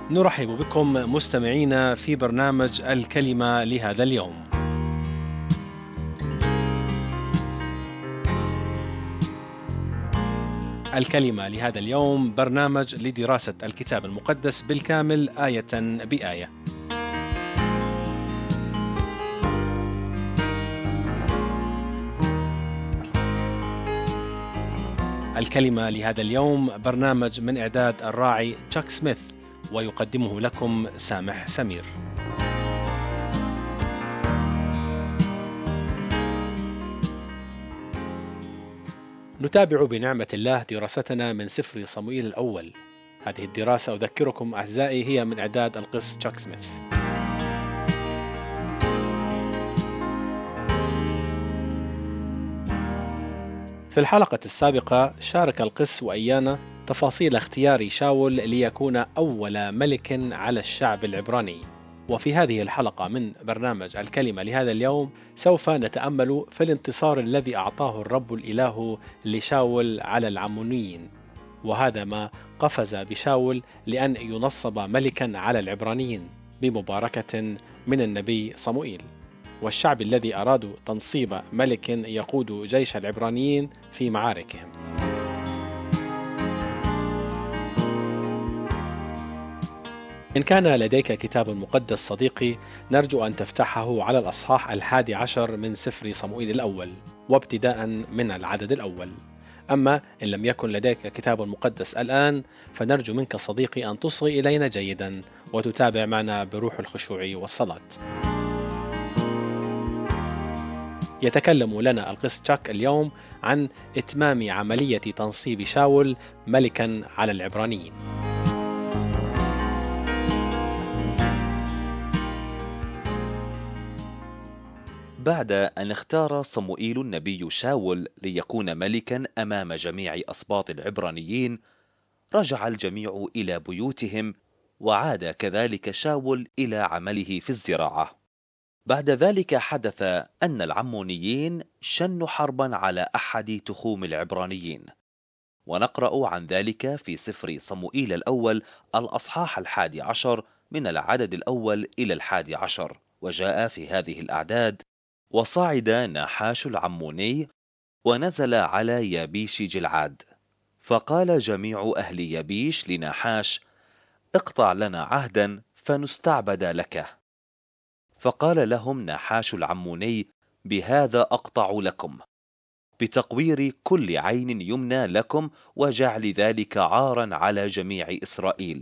نرحب بكم مستمعينا في برنامج الكلمة لهذا اليوم. الكلمة لهذا اليوم برنامج لدراسة الكتاب المقدس بالكامل آية بآية. الكلمة لهذا اليوم برنامج من إعداد الراعي تشاك سميث، ويقدمه لكم سامح سمير. نتابع بنعمة الله دراستنا من سفر صموئيل الأول. هذه الدراسة أذكركم أعزائي هي من إعداد القس تشاك سميث. في الحلقة السابقة شارك القس وإيانا تفاصيل اختيار شاول ليكون أول ملك على الشعب العبراني. وفي هذه الحلقة من برنامج الكلمة لهذا اليوم سوف نتأمل في الانتصار الذي أعطاه الرب الإله لشاول على العمونيين، وهذا ما قفز بشاول لأن ينصب ملكا على العبرانيين بمباركة من النبي صموئيل، والشعب الذي أرادوا تنصيب ملك يقود جيش العبرانيين في معاركهم. إن كان لديك كتاب مقدس صديقي، نرجو أن تفتحه على الأصحاح 11 من سفر صموئيل الأول، وابتداء من العدد الأول. أما إن لم يكن لديك كتاب مقدس الآن، فنرجو منك صديقي أن تصغي إلينا جيدا وتتابع معنا بروح الخشوع والصلاة. يتكلم لنا القس تشاك اليوم عن إتمام عملية تنصيب شاول ملكا على العبرانيين. بعد أن اختار صموئيل النبي شاول ليكون ملكا أمام جميع أسباط العبرانيين، رجع الجميع إلى بيوتهم، وعاد كذلك شاول إلى عمله في الزراعة. بعد ذلك حدث أن العمونيين شنوا حربا على أحد تخوم العبرانيين، ونقرأ عن ذلك في سفر صموئيل الأول الأصحاح 11 من العدد الأول إلى 11. وجاء في هذه الأعداد: وصعد ناحاش العموني ونزل على يابيش جلعاد، فقال جميع أهل يابيش لناحاش: اقطع لنا عهدا فنستعبد لك. فقال لهم ناحاش العموني: بهذا أقطع لكم، بتقوير كل عين يمنى لكم، وجعل ذلك عارا على جميع إسرائيل.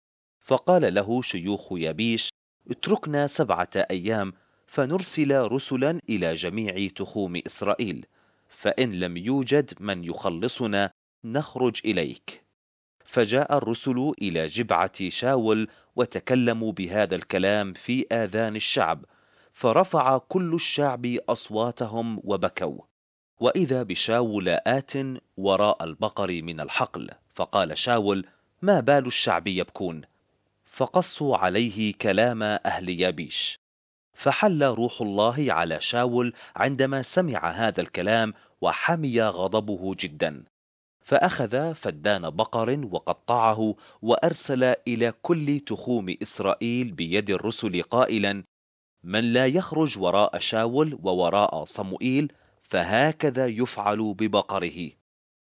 فقال له شيوخ يابيش: اتركنا 7 أيام فنرسل رسلا إلى جميع تخوم إسرائيل، فإن لم يوجد من يخلصنا نخرج إليك. فجاء الرسل إلى جبعة شاول وتكلموا بهذا الكلام في آذان الشعب، فرفع كل الشعب أصواتهم وبكوا. وإذا بشاول آت وراء البقر من الحقل، فقال شاول: ما بال الشعب يبكون؟ فقصوا عليه كلام أهل يابيش. فحل روح الله على شاول عندما سمع هذا الكلام، وحمي غضبه جدا، فأخذ فدان بقر وقطعه، وأرسل إلى كل تخوم إسرائيل بيد الرسل قائلا: من لا يخرج وراء شاول ووراء صموئيل فهكذا يفعل ببقره.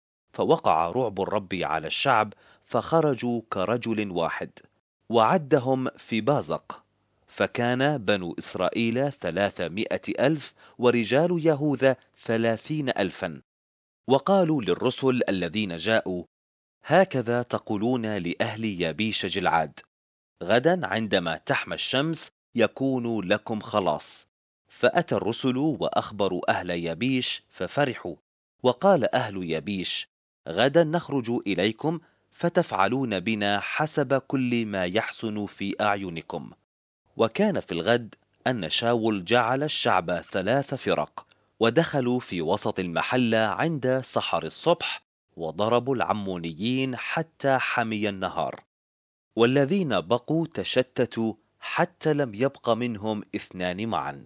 فوقع رعب الرب على الشعب، فخرجوا كرجل واحد، وعدهم في بازق، فكان بنو إسرائيل 300,000 ورجال يهوذا 30,000. وقالوا للرسل الذين جاءوا: هكذا تقولون لأهل يابيش جلعاد: غدا عندما تحمى الشمس يكون لكم خلاص. فأتى الرسل وأخبروا أهل يابيش ففرحوا، وقال أهل يابيش: غدا نخرج إليكم فتفعلون بنا حسب كل ما يحسن في أعينكم. وكان في الغد أن شاول جعل الشعب 3 فرق، ودخلوا في وسط المحلة عند سحر الصبح، وضربوا العمونيين حتى حمي النهار، والذين بقوا تشتتوا حتى لم يبق منهم 2 معا.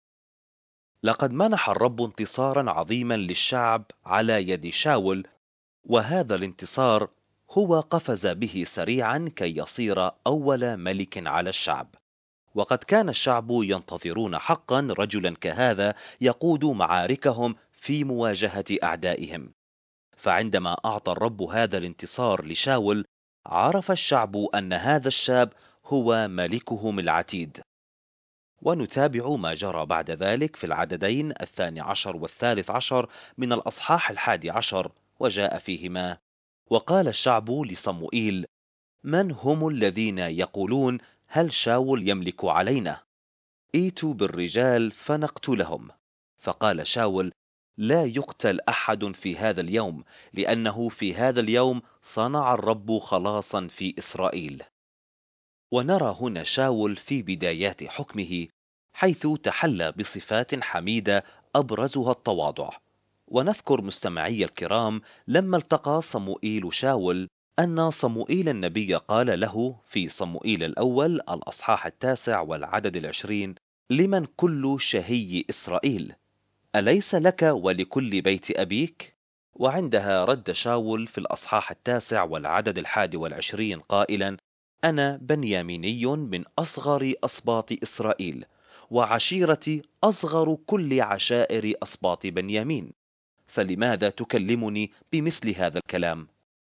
لقد منح الرب انتصارا عظيما للشعب على يد شاول، وهذا الانتصار هو قفز به سريعا كي يصير أول ملك على الشعب. وقد كان الشعب ينتظرون حقا رجلا كهذا يقود معاركهم في مواجهة أعدائهم. فعندما أعطى الرب هذا الانتصار لشاول، عرف الشعب أن هذا الشاب هو ملكهم العتيد. ونتابع ما جرى بعد ذلك في العددين 12 و13 من الأصحاح 11، وجاء فيهما: وقال الشعب لصموئيل: من هم الذين يقولون هل شاول يملك علينا؟ ائتوا بالرجال فنقتلهم. فقال شاول: لا يقتل أحد في هذا اليوم، لأنه في هذا اليوم صنع الرب خلاصا في إسرائيل. ونرى هنا شاول في بدايات حكمه، حيث تحلى بصفات حميدة أبرزها التواضع. ونذكر مستمعي الكرام لما التقى صموئيل شاول أن صموئيل النبي قال له في صموئيل الأول الأصحاح 9 والعدد 20: لمن كل شهي إسرائيل؟ أليس لك ولكل بيت أبيك؟ وعندها رد شاول في الأصحاح 9 والعدد 21 قائلا: أنا بنياميني من أصغر أسباط إسرائيل، وعشيرتي أصغر كل عشائر أسباط بنيامين، فلماذا تكلمني بمثل هذا الكلام؟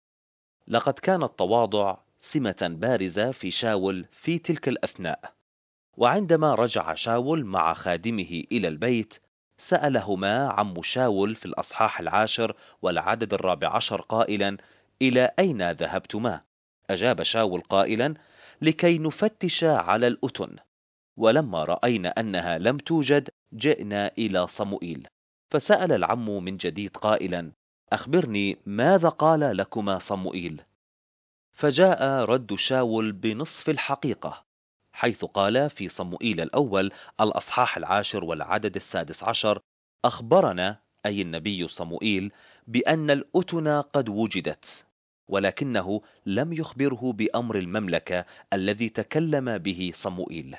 لقد كان التواضع سمة بارزة في شاول في تلك الأثناء. وعندما رجع شاول مع خادمه إلى البيت، سألهما عم شاول في الأصحاح 10 والعدد 14 قائلا: إلى أين ذهبتما؟ أجاب شاول قائلا: لكي نفتش على الأتن. ولما رأينا أنها لم توجد جئنا إلى صموئيل. فسأل العم من جديد قائلا: أخبرني ماذا قال لكما صموئيل؟ فجاء رد شاول بنصف الحقيقة، حيث قال في صموئيل الأول الأصحاح 10 والعدد 16: أخبرنا، أي النبي صموئيل، بأن الأتن قد وجدت، ولكنه لم يخبره بأمر المملكة الذي تكلم به صموئيل.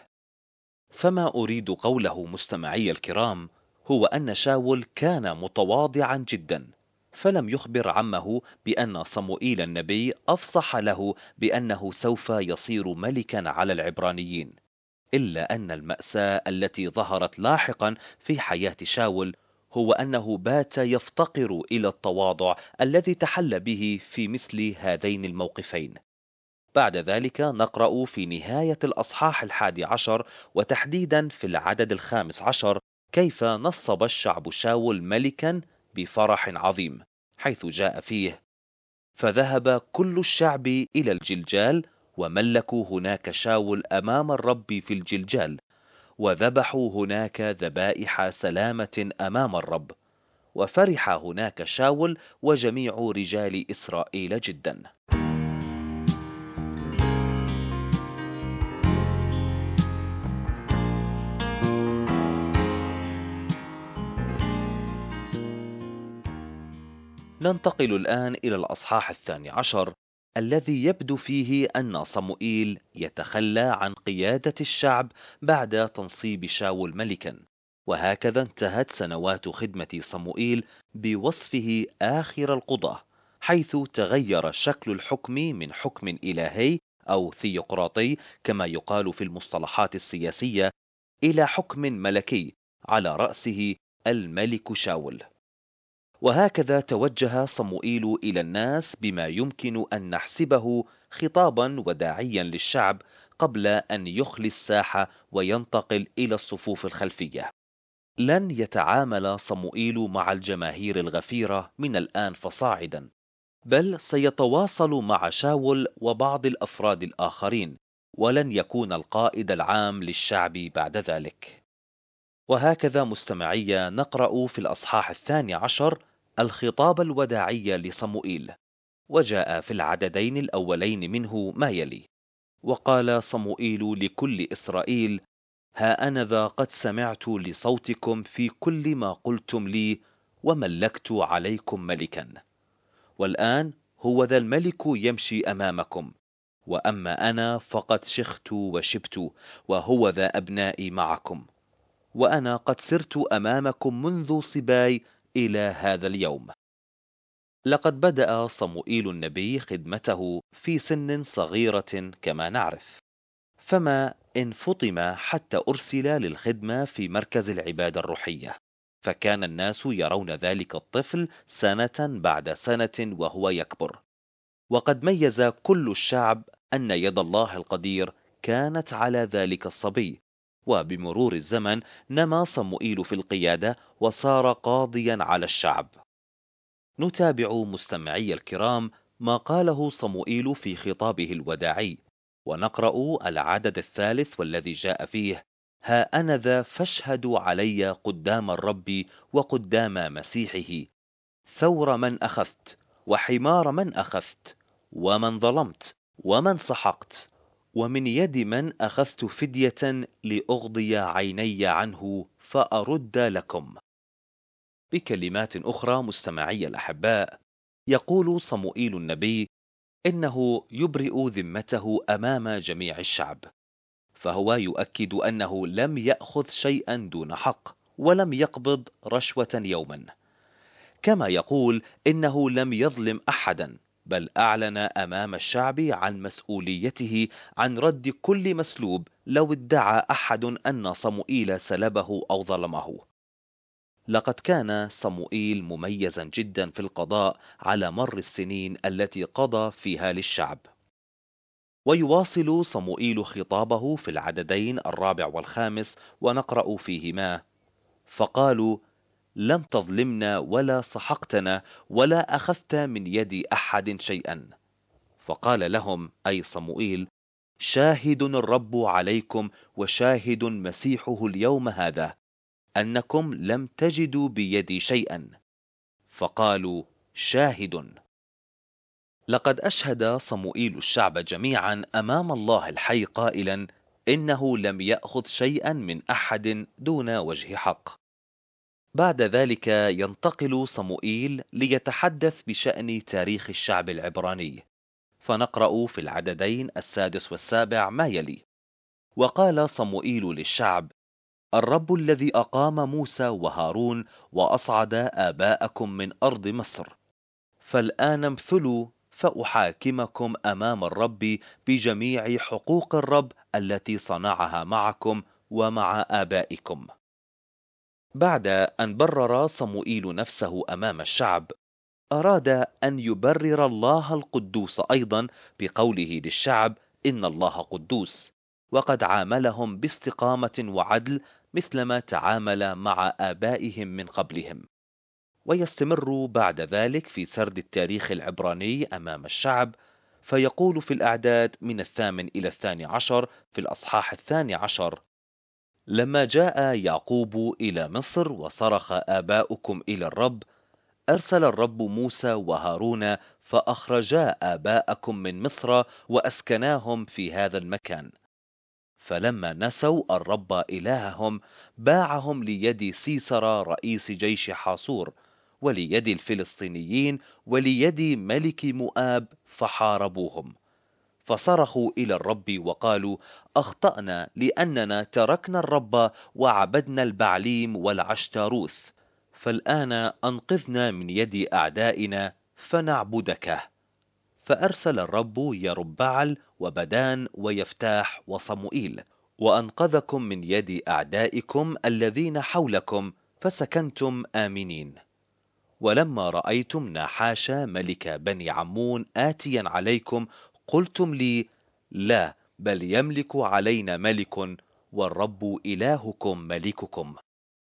فما أريد قوله مستمعي الكرام هو أن شاول كان متواضعا جدا، فلم يخبر عمه بأن صموئيل النبي أفصح له بأنه سوف يصير ملكا على العبرانيين. إلا أن المأساة التي ظهرت لاحقا في حياة شاول هو أنه بات يفتقر إلى التواضع الذي تحل به في مثل هذين الموقفين. بعد ذلك نقرأ في نهاية الأصحاح 11 وتحديدا في العدد 15 كيف نصب الشعب شاول ملكا بفرح عظيم، حيث جاء فيه: فذهب كل الشعب إلى الجلجال، وملكوا هناك شاول أمام الرب في الجلجال، وذبحوا هناك ذبائح سلامة أمام الرب، وفرح هناك شاول وجميع رجال إسرائيل جدا. ننتقل الآن إلى الأصحاح 12 الذي يبدو فيه أن صموئيل يتخلى عن قيادة الشعب بعد تنصيب شاول ملكا. وهكذا انتهت سنوات خدمة صموئيل بوصفه آخر القضاة، حيث تغير شكل الحكم من حكم إلهي أو ثيوقراطي كما يقال في المصطلحات السياسية إلى حكم ملكي على رأسه الملك شاول. وهكذا توجه صموئيل إلى الناس بما يمكن أن نحسبه خطابا وداعيا للشعب قبل أن يخلي الساحة وينتقل إلى الصفوف الخلفية. لن يتعامل صموئيل مع الجماهير الغفيرة من الآن فصاعدا، بل سيتواصل مع شاول وبعض الأفراد الآخرين، ولن يكون القائد العام للشعب بعد ذلك. وهكذا مستمعي نقرأ في الأصحاح 12 الخطاب الوداعي لصموئيل. وجاء في العددين الأولين منه ما يلي: وقال صموئيل لكل إسرائيل: ها أنا ذا قد سمعت لصوتكم في كل ما قلتم لي، وملكت عليكم ملكا. والآن هو ذا الملك يمشي أمامكم، وأما أنا فقد شخت وشبت، وهو ذا أبنائي معكم، وأنا قد سرت أمامكم منذ صباي إلى هذا اليوم. لقد بدأ صموئيل النبي خدمته في سن صغيرة كما نعرف، فما إن فطم حتى أرسل للخدمة في مركز العبادة الروحية، فكان الناس يرون ذلك الطفل سنة بعد سنة وهو يكبر، وقد ميز كل الشعب أن يد الله القدير كانت على ذلك الصبي. وبمرور الزمن نما صموئيل في القيادة وصار قاضيا على الشعب. نتابع مستمعي الكرام ما قاله صموئيل في خطابه الوداعي، ونقرأ العدد الثالث والذي جاء فيه: ها أنا ذا فاشهدوا علي قدام الرب وقدام مسيحه، ثور من أخذت، وحمار من أخذت، ومن ظلمت، ومن سحقت، ومن يد من أخذت فدية لأغضي عيني عنه فأرد لكم. بكلمات أخرى مستمعي الأحباء، يقول صموئيل النبي إنه يبرئ ذمته أمام جميع الشعب، فهو يؤكد أنه لم يأخذ شيئا دون حق، ولم يقبض رشوة يوما، كما يقول إنه لم يظلم أحدا، بل أعلن أمام الشعب عن مسؤوليته عن رد كل مسلوب لو ادعى أحد أن صموئيل سلبه أو ظلمه. لقد كان صموئيل مميزا جدا في القضاء على مر السنين التي قضى فيها للشعب. ويواصل صموئيل خطابه في العددين 4 و5 ونقرأ فيهما: فقالوا: لم تظلمنا ولا سحقتنا ولا أخذت من يد أحد شيئا. فقال لهم أي صموئيل: شاهد الرب عليكم وشاهد مسيحه اليوم هذا أنكم لم تجدوا بيدي شيئا. فقالوا: شاهد. لقد أشهد صموئيل الشعب جميعا أمام الله الحي قائلا إنه لم يأخذ شيئا من أحد دون وجه حق. بعد ذلك ينتقل صموئيل ليتحدث بشأن تاريخ الشعب العبراني، فنقرأ في العددين 6 و7 ما يلي: وقال صموئيل للشعب: الرب الذي أقام موسى وهارون وأصعد آباءكم من أرض مصر، فالآن امثلوا فأحاكمكم أمام الرب بجميع حقوق الرب التي صنعها معكم ومع آبائكم. بعد أن برر صموئيل نفسه أمام الشعب، أراد أن يبرر الله القدوس أيضا بقوله للشعب إن الله قدوس، وقد عاملهم باستقامة وعدل مثلما تعامل مع آبائهم من قبلهم. ويستمر بعد ذلك في سرد التاريخ العبراني أمام الشعب، فيقول في الأعداد من 8 إلى 12 في الأصحاح 12: لما جاء يعقوب إلى مصر وصرخ آباؤكم إلى الرب، أرسل الرب موسى وهارون فأخرجا آباءكم من مصر وأسكناهم في هذا المكان. فلما نسوا الرب إلههم باعهم ليد سيسرا رئيس جيش حاصور، وليد الفلسطينيين، وليد ملك مؤاب، فحاربوهم. فصرخوا إلى الرب وقالوا: أخطأنا لأننا تركنا الرب وعبدنا البعليم والعشتاروث، فالآن أنقذنا من يد أعدائنا فنعبدك. فأرسل الرب يربعل وبدان ويفتاح وصموئيل، وأنقذكم من يد أعدائكم الذين حولكم، فسكنتم آمنين. ولما رأيتم ناحاش ملك بني عمون آتيا عليكم، قلتم لي: لا، بل يملك علينا ملك، والرب إلهكم ملككم.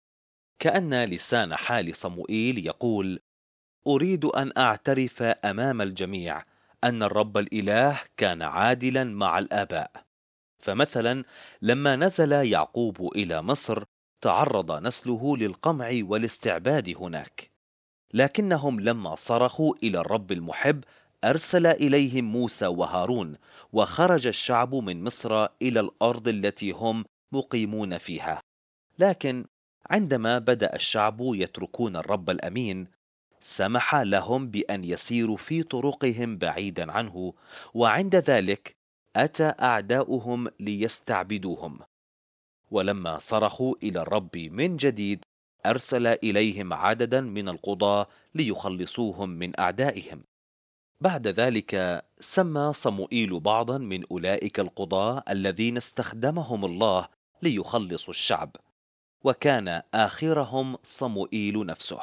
كأن لسان حال صموئيل يقول: أريد أن أعترف أمام الجميع أن الرب الإله كان عادلا مع الآباء. فمثلا لما نزل يعقوب إلى مصر تعرض نسله للقمع والاستعباد هناك، لكنهم لما صرخوا إلى الرب المحب أرسل إليهم موسى وهارون، وخرج الشعب من مصر إلى الأرض التي هم مقيمون فيها. لكن عندما بدأ الشعب يتركون الرب الأمين، سمح لهم بأن يسيروا في طرقهم بعيدا عنه، وعند ذلك أتى أعداؤهم ليستعبدوهم. ولما صرخوا إلى الرب من جديد أرسل إليهم عددا من القضاة ليخلصوهم من أعدائهم. بعد ذلك سمى صموئيل بعضا من أولئك القضاة الذين استخدمهم الله ليخلصوا الشعب، وكان آخرهم صموئيل نفسه.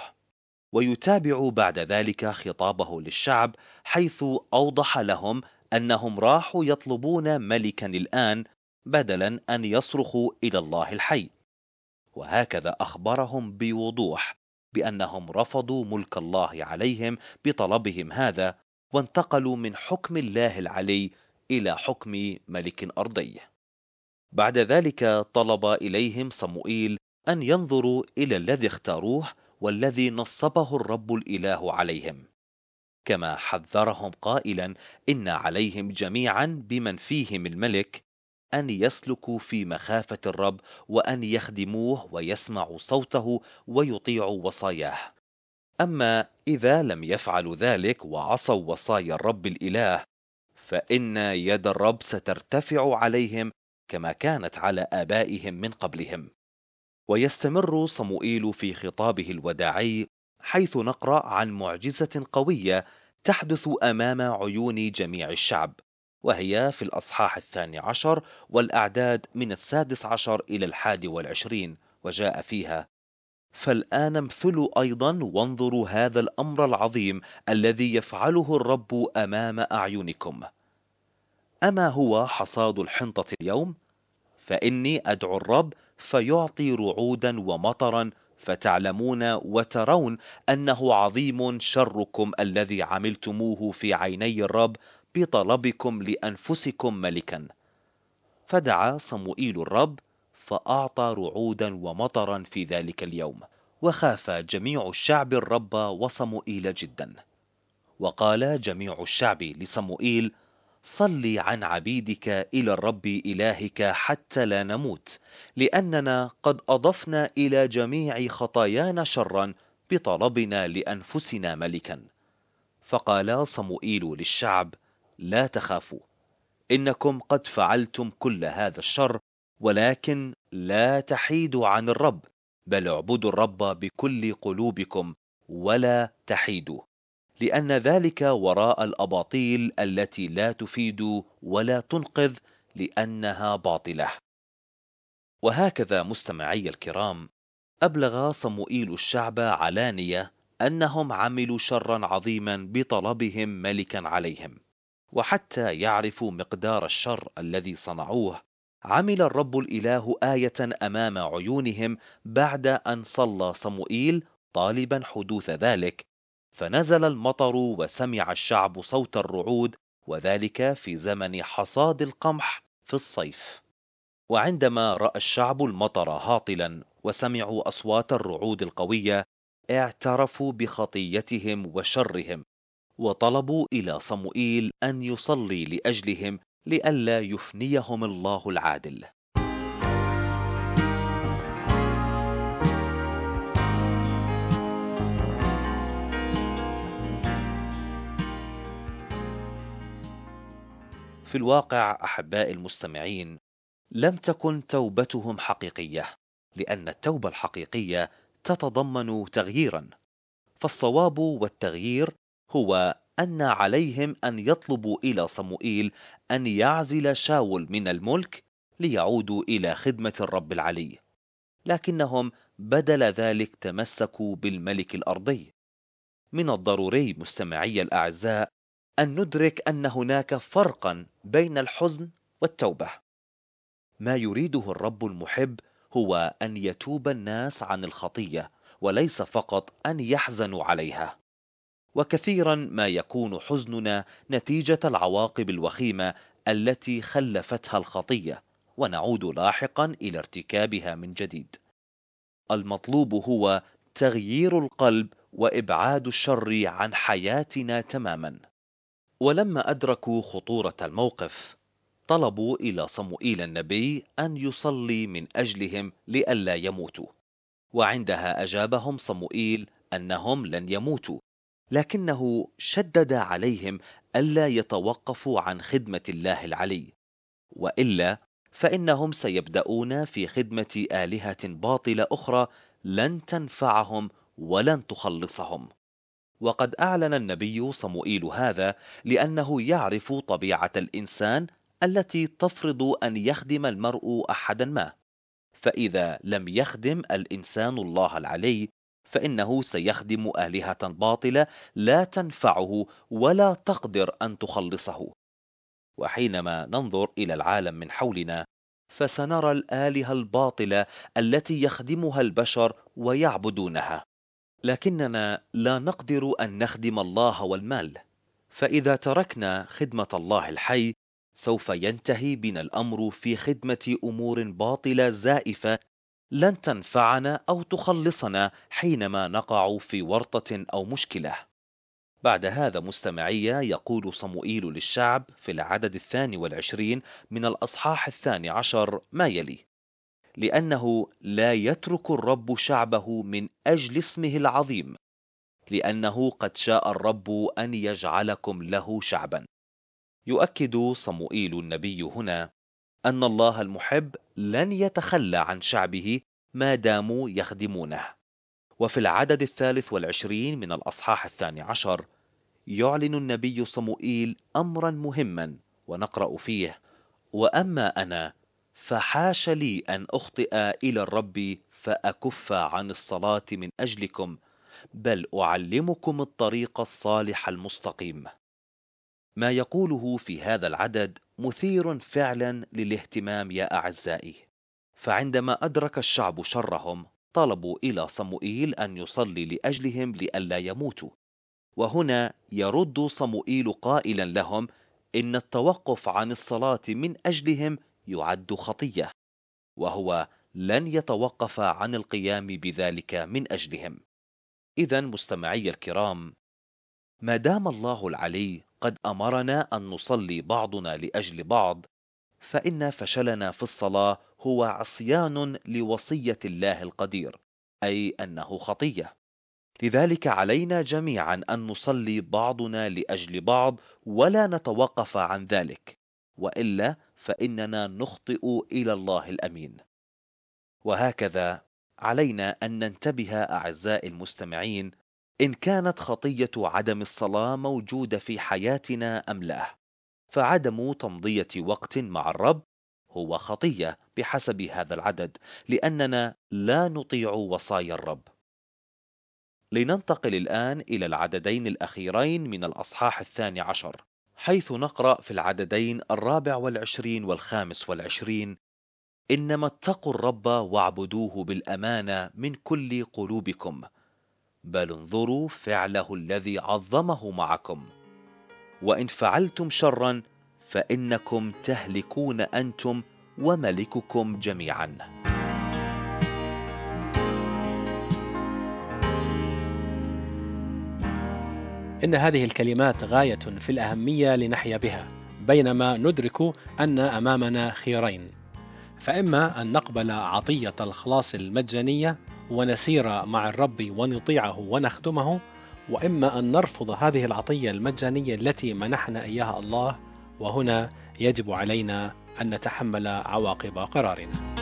ويتابع بعد ذلك خطابه للشعب، حيث أوضح لهم أنهم راحوا يطلبون ملكا الآن بدلا أن يصرخوا إلى الله الحي. وهكذا أخبرهم بوضوح بأنهم رفضوا ملك الله عليهم بطلبهم هذا، وانتقلوا من حكم الله العلي إلى حكم ملك أرضي. بعد ذلك طلب إليهم صموئيل أن ينظروا إلى الذي اختاروه والذي نصبه الرب الإله عليهم، كما حذرهم قائلا إن عليهم جميعا بمن فيهم الملك أن يسلكوا في مخافة الرب، وأن يخدموه ويسمعوا صوته ويطيعوا وصاياه. أما إذا لم يفعلوا ذلك وعصوا وصايا الرب الإله، فإن يد الرب سترتفع عليهم كما كانت على آبائهم من قبلهم. ويستمر صموئيل في خطابه الوداعي، حيث نقرأ عن معجزة قوية تحدث أمام عيون جميع الشعب، وهي في الأصحاح 12 والأعداد من 16 إلى 21، وجاء فيها: فالآن امثلوا أيضا وانظروا هذا الأمر العظيم الذي يفعله الرب أمام أعينكم. أما هو حصاد الحنطة اليوم؟ فإني أدعو الرب فيعطي رعودا ومطرا، فتعلمون وترون أنه عظيم شركم الذي عملتموه في عيني الرب بطلبكم لأنفسكم ملكا. فدعا صموئيل الرب فأعطى رعودا ومطرا في ذلك اليوم، وخاف جميع الشعب الرب وصموئيل جدا. وقال جميع الشعب لصموئيل: صل عن عبيدك إلى الرب إلهك حتى لا نموت، لأننا قد أضفنا إلى جميع خطايانا شرا بطلبنا لأنفسنا ملكا. فقال صموئيل للشعب: لا تخافوا، إنكم قد فعلتم كل هذا الشر، ولكن لا تحيدوا عن الرب، بل اعبدوا الرب بكل قلوبكم ولا تحيدوا، لأن ذلك وراء الأباطيل التي لا تفيد ولا تنقذ، لأنها باطلة. وهكذا مستمعي الكرام، أبلغ صموئيل الشعب علانية أنهم عملوا شرا عظيما بطلبهم ملكا عليهم. وحتى يعرفوا مقدار الشر الذي صنعوه، عمل الرب الإله آية أمام عيونهم بعد أن صلى صموئيل طالبا حدوث ذلك، فنزل المطر وسمع الشعب صوت الرعود، وذلك في زمن حصاد القمح في الصيف. وعندما رأى الشعب المطر هاطلا وسمعوا أصوات الرعود القوية، اعترفوا بخطيتهم وشرهم، وطلبوا إلى صموئيل أن يصلي لأجلهم لئلا يفنيهم الله العادل. في الواقع أحباء المستمعين، لم تكن توبتهم حقيقية، لأن التوبة الحقيقية تتضمن تغييرا. فالصواب والتغيير هو أن عليهم أن يطلبوا إلى صموئيل أن يعزل شاول من الملك ليعودوا إلى خدمة الرب العلي، لكنهم بدل ذلك تمسكوا بالملك الأرضي. من الضروري مستمعي الأعزاء أن ندرك أن هناك فرقا بين الحزن والتوبة. ما يريده الرب المحب هو أن يتوب الناس عن الخطية، وليس فقط أن يحزنوا عليها. وكثيرا ما يكون حزننا نتيجة العواقب الوخيمة التي خلفتها الخطية، ونعود لاحقا إلى ارتكابها من جديد. المطلوب هو تغيير القلب وإبعاد الشر عن حياتنا تماما. ولما أدركوا خطورة الموقف، طلبوا إلى صموئيل النبي أن يصلي من أجلهم لئلا يموتوا. وعندها أجابهم صموئيل أنهم لن يموتوا، لكنه شدد عليهم ألا يتوقفوا عن خدمة الله العلي، وإلا فإنهم سيبدأون في خدمة آلهة باطلة أخرى لن تنفعهم ولن تخلصهم. وقد أعلن النبي صموئيل هذا لأنه يعرف طبيعة الإنسان التي تفرض أن يخدم المرء أحدا ما. فإذا لم يخدم الإنسان الله العلي، فإنه سيخدم آلهة باطلة لا تنفعه ولا تقدر أن تخلصه. وحينما ننظر إلى العالم من حولنا، فسنرى الآلهة الباطلة التي يخدمها البشر ويعبدونها، لكننا لا نقدر أن نخدم الله والمال. فإذا تركنا خدمة الله الحي، سوف ينتهي بنا الأمر في خدمة أمور باطلة زائفة لن تنفعنا أو تخلصنا حينما نقع في ورطة أو مشكلة. بعد هذا مستمعي، يقول صموئيل للشعب في العدد 22 من الأصحاح 12 ما يلي: لأنه لا يترك الرب شعبه من أجل اسمه العظيم، لأنه قد شاء الرب أن يجعلكم له شعبا. يؤكد صموئيل النبي هنا أن الله المحب لن يتخلى عن شعبه ما داموا يخدمونه. وفي العدد 23 من الأصحاح 12 يعلن النبي صموئيل أمرا مهما، ونقرأ فيه: وأما أنا فحاش لي أن أخطئ إلى الرب فأكف عن الصلاة من أجلكم، بل أعلمكم الطريق الصالح المستقيم. ما يقوله في هذا العدد مثير فعلا للاهتمام يا أعزائي. فعندما أدرك الشعب شرهم، طلبوا إلى صموئيل أن يصلي لأجلهم لئلا يموتوا. وهنا يرد صموئيل قائلا لهم إن التوقف عن الصلاة من أجلهم يعد خطية، وهو لن يتوقف عن القيام بذلك من أجلهم. إذن مستمعي الكرام، ما دام الله العلي قد أمرنا أن نصلي بعضنا لأجل بعض، فإن فشلنا في الصلاة هو عصيان لوصية الله القدير، أي أنه خطية. لذلك علينا جميعا أن نصلي بعضنا لأجل بعض ولا نتوقف عن ذلك، وإلا فإننا نخطئ إلى الله الأمين. وهكذا علينا أن ننتبه أعزائي المستمعين إن كانت خطية عدم الصلاة موجودة في حياتنا أم لا. فعدم تمضية وقت مع الرب هو خطية بحسب هذا العدد، لأننا لا نطيع وصايا الرب. لننتقل الآن إلى العددين الأخيرين من الأصحاح 12، حيث نقرأ في العددين 24 و25: إنما اتقوا الرب واعبدوه بالأمانة من كل قلوبكم، بل انظروا فعله الذي عظمه معكم، وإن فعلتم شرا فإنكم تهلكون أنتم وملككم جميعا. إن هذه الكلمات غاية في الأهمية لنحيا بها، بينما ندرك أن أمامنا خيارين: فإما أن نقبل عطية الخلاص المجانية ونسير مع الرب ونطيعه ونخدمه، وإما أن نرفض هذه العطية المجانية التي منحنا إياها الله، وهنا يجب علينا أن نتحمل عواقب قرارنا.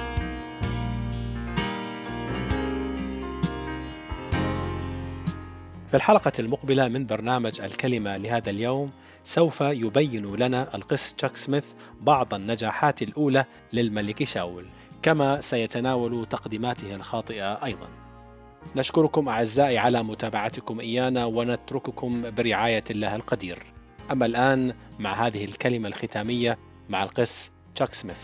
في الحلقة المقبلة من برنامج الكلمة لهذا اليوم سوف يبين لنا القس تشاك سميث بعض النجاحات الأولى للملك شاول، كما سيتناول تقديماته الخاطئة أيضا. نشكركم أعزائي على متابعتكم إيانا، ونترككم برعاية الله القدير. أما الآن مع هذه الكلمة الختامية مع القس تشاك سميث.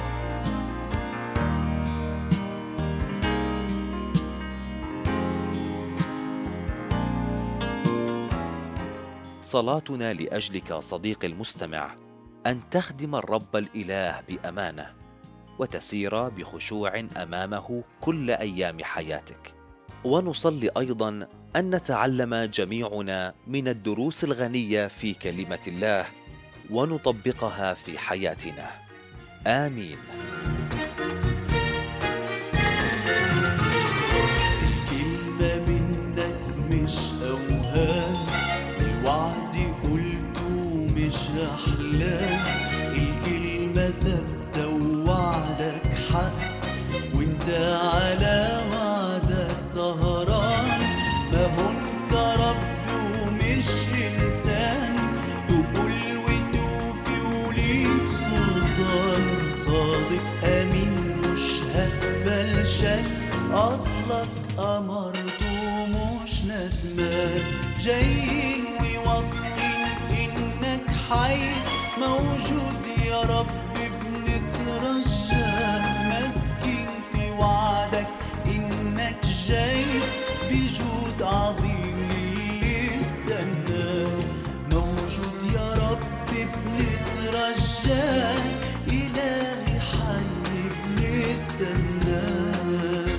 صلاتنا لأجلك صديقي المستمع أن تخدم الرب الإله بأمانة، وتسير بخشوع أمامه كل أيام حياتك. ونصلي أيضا أن نتعلم جميعنا من الدروس الغنية في كلمة الله ونطبقها في حياتنا. آمين. الكلمة منك مش أوهام، الوعد قلته مش أحلام، الكلمة ثابتة ووعدك حق، وانت على وعدك أصلك أمرته مش ندمان، جايين وواثقين إنك حي موجود يا رب، بنترجاك ماسكين في وعدك إنك جاي بجود عظيم للي استناك، موجود يا رب بنترجاك، إلهي حي بنستناك.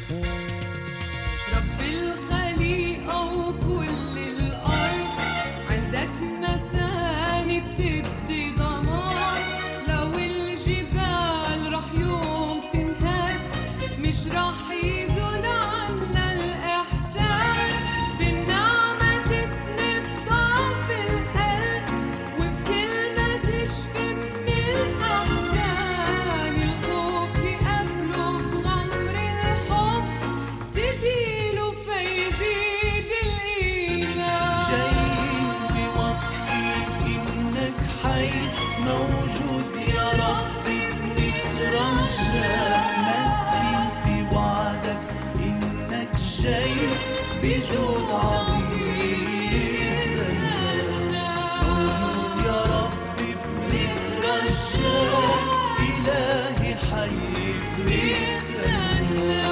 رب الخليقة وكل الأرض عندك مثاني بتدي ضمان، لو الجبال رح يوم تنهد مش رح يزول عنا الإحسان، بالنعمة تسند ضعف القلب وبكلمة تشفي من الأحزان، الخوف يقابله في غمر الحب تزيله فيزيد الإيمان. جايين بواثقين إنك حي موجود يا رب بنترجاك، ماسكين في وعدك إنك جاي بجود عظيم استناك، موجود يا رب بنترجاك، إلهي حي بنستناك.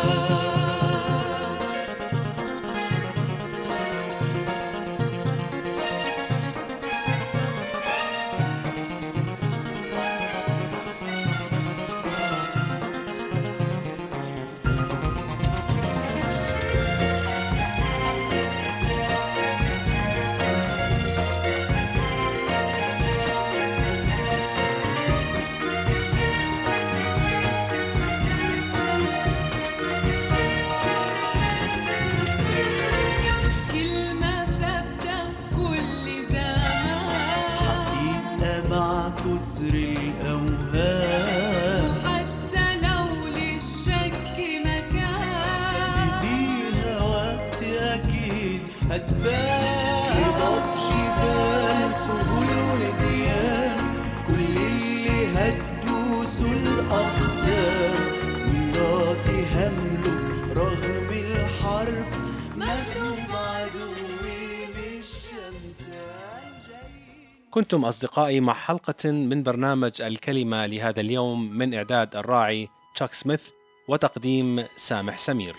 كلمة ثابتة كل زمان، حقيقة مع كتر الأوهام، وحتى لو للشك مكان بيها وقت أكيد هتبان، هضاب جبال سهول وديان، كل اللي هتدوسوا الأقدام، ميراثي هملك رغم الحرب، مغلوب عدوي مش شمتان. كنتم أصدقائي مع حلقة من برنامج الكلمة لهذا اليوم، من إعداد الراعي تشاك سميث وتقديم سامح سمير.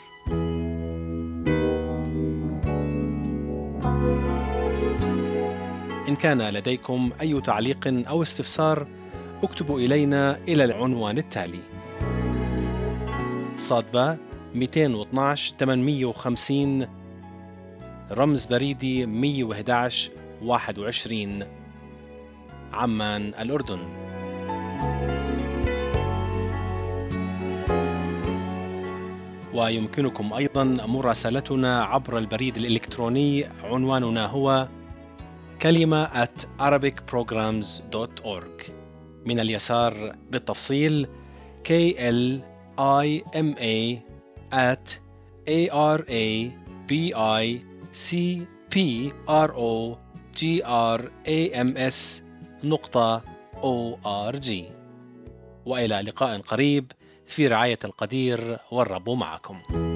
إن كان لديكم أي تعليق أو استفسار اكتبوا إلينا إلى العنوان التالي: صادبة 212 850 رمز بريدي 111 21 عمان الأردن. ويمكنكم أيضا مراسلتنا عبر البريد الإلكتروني، عنواننا هو كلمة @arabicprograms.org. من اليسار بالتفصيل klima@arabicprograms.org. وإلى لقاء قريب في رعاية القدير، والرب معكم.